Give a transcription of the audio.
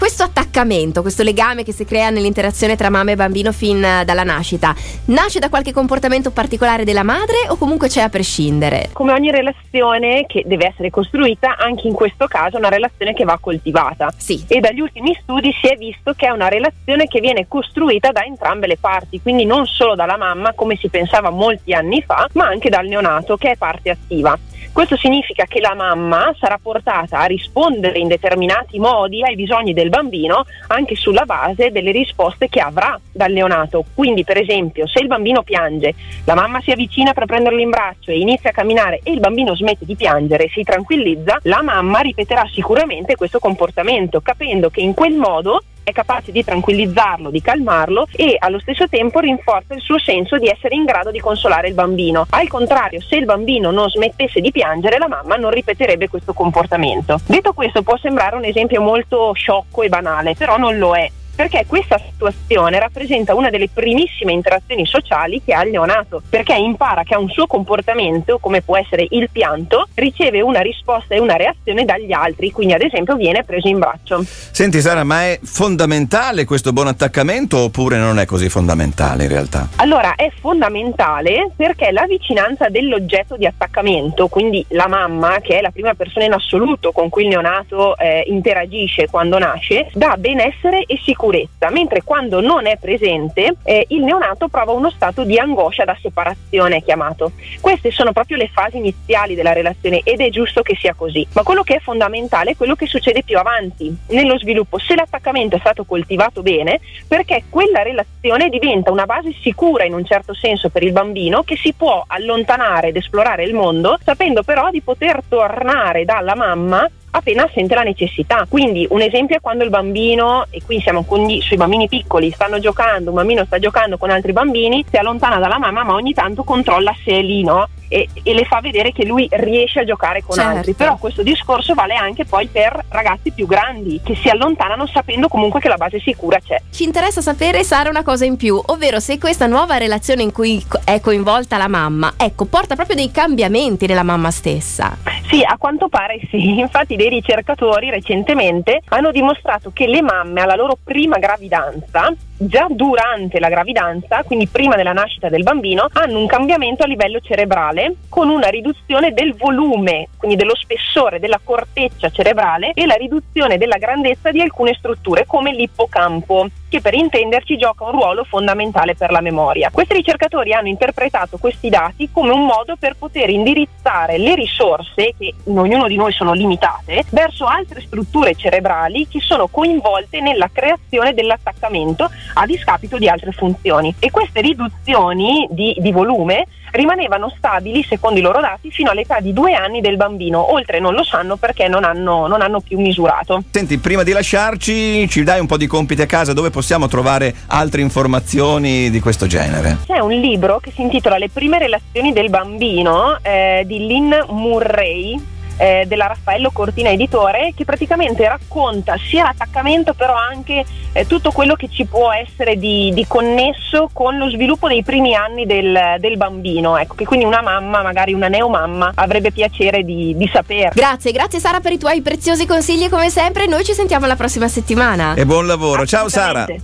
Questo attaccamento, questo legame che si crea nell'interazione tra mamma e bambino fin dalla nascita, nasce da qualche comportamento particolare della madre o comunque c'è a prescindere? Come ogni relazione che deve essere costruita, anche in questo caso è una relazione che va coltivata. Sì. E dagli ultimi studi si è visto che è una relazione che viene costruita da entrambe le parti, quindi non solo dalla mamma come si pensava molti anni fa, ma anche dal neonato che è parte attiva. Questo significa che la mamma sarà portata a rispondere in determinati modi ai bisogni del bambino anche sulla base delle risposte che avrà dal neonato. Quindi, per esempio, se il bambino piange, la mamma si avvicina per prenderlo in braccio e inizia a camminare e il bambino smette di piangere, si tranquillizza, la mamma ripeterà sicuramente questo comportamento, capendo che in quel modo è capace di tranquillizzarlo, di calmarlo e allo stesso tempo rinforza il suo senso di essere in grado di consolare il bambino. Al contrario, se il bambino non smettesse di piangere, la mamma non ripeterebbe questo comportamento. Detto questo, può sembrare un esempio molto sciocco e banale, però non lo è. Perché questa situazione rappresenta una delle primissime interazioni sociali che ha il neonato, perché impara che ha un suo comportamento, come può essere il pianto, riceve una risposta e una reazione dagli altri, quindi ad esempio viene preso in braccio. Senti Sara, ma è fondamentale questo buon attaccamento oppure non è così fondamentale in realtà? Allora, è fondamentale perché la vicinanza dell'oggetto di attaccamento, quindi la mamma, che è la prima persona in assoluto con cui il neonato interagisce quando nasce, dà benessere e sicurezza, mentre quando non è presente il neonato prova uno stato di angoscia da separazione chiamato. Queste sono proprio le fasi iniziali della relazione ed è giusto che sia così, ma quello che è fondamentale è quello che succede più avanti nello sviluppo, se l'attaccamento è stato coltivato bene, perché quella relazione diventa una base sicura in un certo senso per il bambino, che si può allontanare ed esplorare il mondo sapendo però di poter tornare dalla mamma appena sente la necessità. Quindi un esempio è quando il bambino, e qui siamo sui bambini piccoli, stanno giocando, un bambino sta giocando con altri bambini, si allontana dalla mamma ma ogni tanto controlla se è lì, no? E le fa vedere che lui riesce a giocare con altri. Però questo discorso vale anche poi per ragazzi più grandi che si allontanano sapendo comunque che la base sicura c'è. Ci interessa sapere, Sara, una cosa in più, ovvero se questa nuova relazione in cui è coinvolta la mamma, porta proprio dei cambiamenti nella mamma stessa. Sì, a quanto pare sì. Infatti dei ricercatori recentemente hanno dimostrato che le mamme alla loro prima gravidanza, già durante la gravidanza, quindi prima della nascita del bambino, hanno un cambiamento a livello cerebrale con una riduzione del volume, quindi dello spessore della corteccia cerebrale e la riduzione della grandezza di alcune strutture come l'ippocampo, che per intenderci gioca un ruolo fondamentale per la memoria. Questi ricercatori hanno interpretato questi dati come un modo per poter indirizzare le risorse, che in ognuno di noi sono limitate, verso altre strutture cerebrali che sono coinvolte nella creazione dell'attaccamento a discapito di altre funzioni. E queste riduzioni di volume rimanevano stabili, secondo i loro dati, fino all'età di 2 anni del bambino. Oltre non lo sanno perché non hanno più misurato. Senti, prima di lasciarci, ci dai un po' di compiti a casa, dove possiamo trovare altre informazioni di questo genere? C'è un libro che si intitola Le prime relazioni del bambino di Lynn Murray, della Raffaello Cortina Editore, che praticamente racconta sia l'attaccamento però anche tutto quello che ci può essere di connesso con lo sviluppo dei primi anni del bambino, ecco, che quindi una mamma, magari una neomamma, avrebbe piacere di sapere. Grazie Sara per i tuoi preziosi consigli come sempre, noi ci sentiamo la prossima settimana. E buon lavoro, ciao Sara.